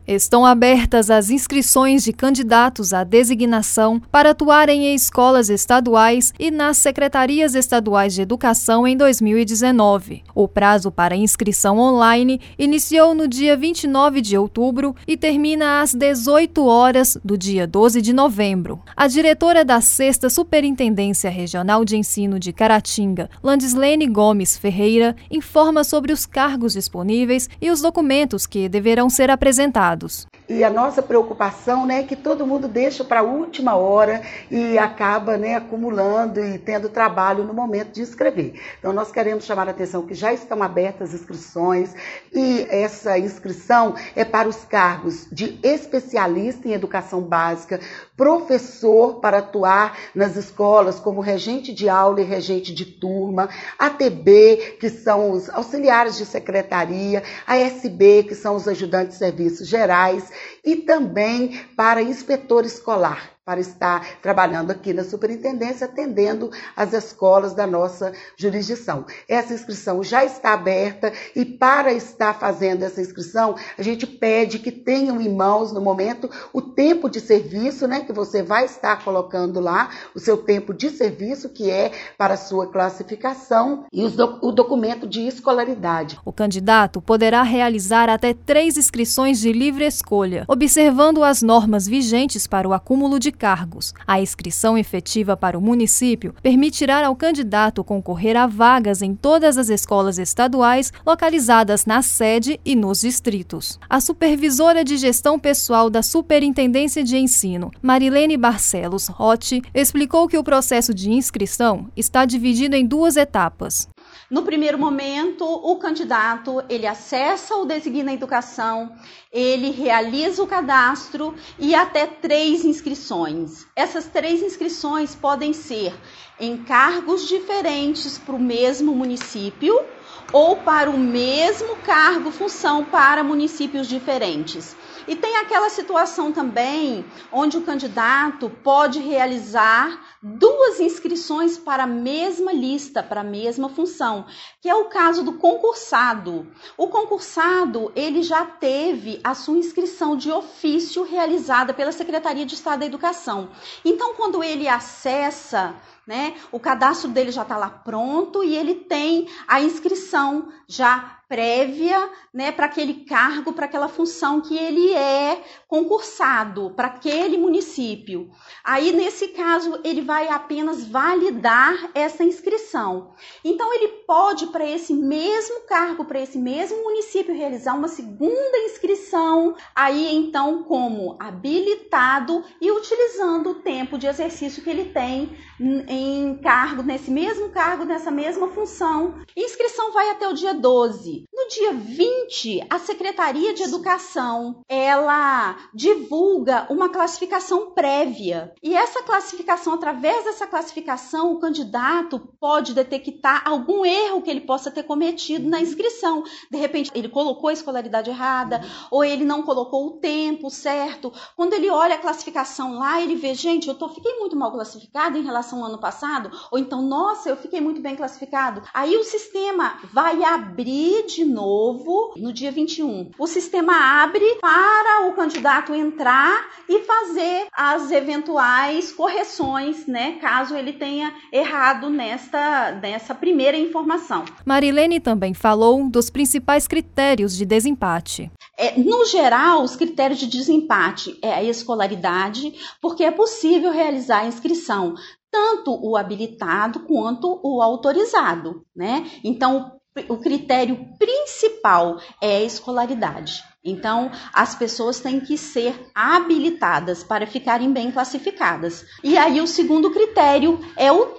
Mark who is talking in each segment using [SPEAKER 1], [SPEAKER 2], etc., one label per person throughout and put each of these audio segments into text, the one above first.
[SPEAKER 1] Estão abertas as inscrições de candidatos à designação para atuarem em escolas estaduais e nas secretarias estaduais de educação em 2019. O prazo para inscrição online iniciou no dia 29 de outubro e termina às 18 horas do dia 12 de novembro. A diretora da 6ª Superintendência Regional de Ensino de Caratinga, Landislene Gomes Ferreira, informa sobre os cargos disponíveis e os documentos que deverão ser apresentados.
[SPEAKER 2] E a nossa preocupação, é que todo mundo deixa para a última hora e acaba, acumulando e tendo trabalho no momento de inscrever. Então, nós queremos chamar a atenção que já estão abertas as inscrições e essa inscrição é para os cargos de especialista em educação básica, professor para atuar nas escolas como regente de aula e regente de turma, ATB, que são os auxiliares de secretaria, ASB, que são os ajudantes de serviços gerais, e também para inspetor escolar, para estar trabalhando aqui na superintendência, atendendo as escolas da nossa jurisdição. Essa inscrição já está aberta e para estar fazendo essa inscrição, a gente pede que tenham em mãos, no momento, o tempo de serviço, que você vai estar colocando lá, o seu tempo de serviço, que é para a sua classificação, e o documento de escolaridade.
[SPEAKER 1] O candidato poderá realizar até 3 inscrições de livre escolha, observando as normas vigentes para o acúmulo de cargos. A inscrição efetiva para o município permitirá ao candidato concorrer a vagas em todas as escolas estaduais localizadas na sede e nos distritos. A supervisora de gestão pessoal da Superintendência de Ensino, Marilene Barcelos Rotti, explicou que o processo de inscrição está dividido em 2 etapas.
[SPEAKER 3] No primeiro momento, o candidato, ele acessa o Designa Educação, ele realiza o cadastro e até 3 inscrições. Essas 3 inscrições podem ser em cargos diferentes para o mesmo município ou para o mesmo cargo, função para municípios diferentes. E tem aquela situação também onde o candidato pode realizar 2 inscrições para a mesma lista, para a mesma função, que é o caso do concursado. O concursado, ele já teve a sua inscrição de ofício realizada pela Secretaria de Estado da Educação. Então, quando ele acessa, o cadastro dele já está lá pronto e ele tem a inscrição já prévia, para aquele cargo, para aquela função que ele é concursado, para aquele município. Aí, nesse caso, ele vai apenas validar essa inscrição. Então, ele pode, para esse mesmo cargo, para esse mesmo município, realizar uma segunda inscrição, aí, então, como habilitado e utilizando o tempo de exercício que ele tem em cargo, nesse mesmo cargo, nessa mesma função. A inscrição vai até o dia 12. No dia 20, a Secretaria de Educação, ela divulga uma classificação prévia. E essa classificação, através dessa classificação, o candidato pode detectar algum erro que ele possa ter cometido na inscrição. De repente, ele colocou a escolaridade errada, ou ele não colocou o tempo certo. Quando ele olha a classificação lá, ele vê, gente, fiquei muito mal classificado em relação ao ano passado, ou então, nossa, eu fiquei muito bem classificado. Aí o sistema vai abrir de novo no dia 21. O sistema abre para o candidato entrar e fazer as eventuais correções, caso ele tenha errado nessa primeira informação.
[SPEAKER 1] Marilene também falou dos principais critérios de desempate.
[SPEAKER 3] No geral, os critérios de desempate é a escolaridade, porque é possível realizar a inscrição tanto o habilitado quanto o autorizado, Então, o critério principal é a escolaridade. Então, as pessoas têm que ser habilitadas para ficarem bem classificadas. E aí, o segundo critério é o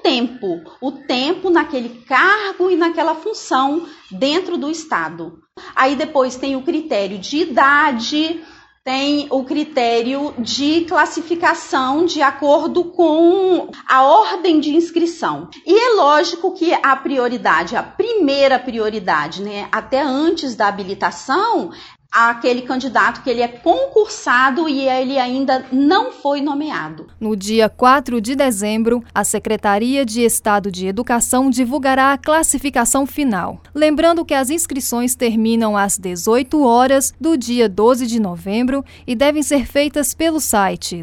[SPEAKER 3] tempo naquele cargo e naquela função dentro do Estado. Aí, depois tem o critério de idade, tem o critério de classificação de acordo com a ordem de inscrição. E é lógico que a primeira prioridade, até antes da habilitação, aquele candidato que ele é concursado e ele ainda não foi nomeado.
[SPEAKER 1] No dia 4 de dezembro, a Secretaria de Estado de Educação divulgará a classificação final. Lembrando que as inscrições terminam às 18 horas do dia 12 de novembro e devem ser feitas pelo site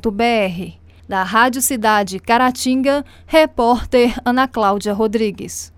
[SPEAKER 1] www.designaeducacão.mg.gov.br. Da Rádio Cidade Caratinga, repórter Ana Cláudia Rodrigues.